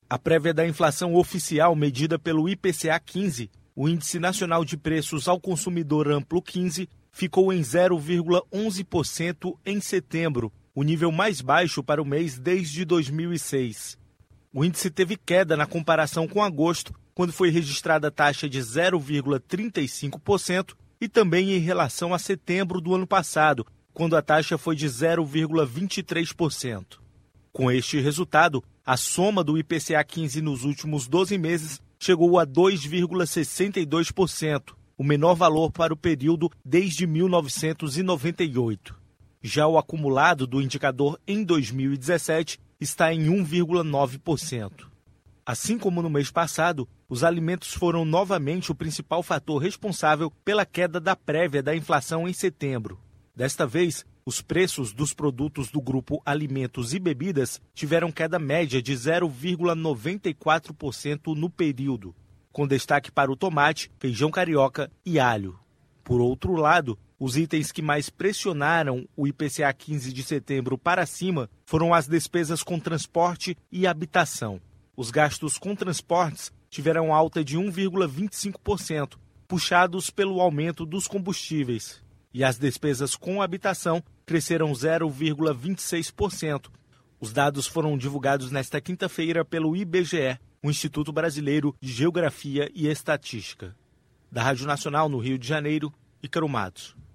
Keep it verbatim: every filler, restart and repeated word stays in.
A prévia da inflação oficial medida pelo I P C A quinze, o Índice Nacional de Preços ao Consumidor Amplo quinze, ficou em zero vírgula onze por cento em setembro, o nível mais baixo para o mês desde dois mil e seis. O índice teve queda na comparação com agosto, quando foi registrada a taxa de zero vírgula trinta e cinco por cento, e também em relação a setembro do ano passado, quando a taxa foi de zero vírgula vinte e três por cento. Com este resultado, a soma do I P C A quinze nos últimos doze meses chegou a dois vírgula sessenta e dois por cento, o menor valor para o período desde mil novecentos e noventa e oito. Já o acumulado do indicador em dois mil e dezessete está em um vírgula nove por cento. Assim como no mês passado, os alimentos foram novamente o principal fator responsável pela queda da prévia da inflação em setembro. Desta vez, os preços dos produtos do grupo Alimentos e Bebidas tiveram queda média de zero vírgula noventa e quatro por cento no período, com destaque para o tomate, feijão carioca e alho. Por outro lado, os itens que mais pressionaram o I P C A quinze de setembro para cima foram as despesas com transporte e habitação. Os gastos com transportes tiveram alta de um vírgula vinte e cinco por cento, puxados pelo aumento dos combustíveis. E as despesas com habitação cresceram zero vírgula vinte e seis por cento. Os dados foram divulgados nesta quinta-feira pelo I B G E, o Instituto Brasileiro de Geografia e Estatística. Da Rádio Nacional no Rio de Janeiro, Ícaro Matos.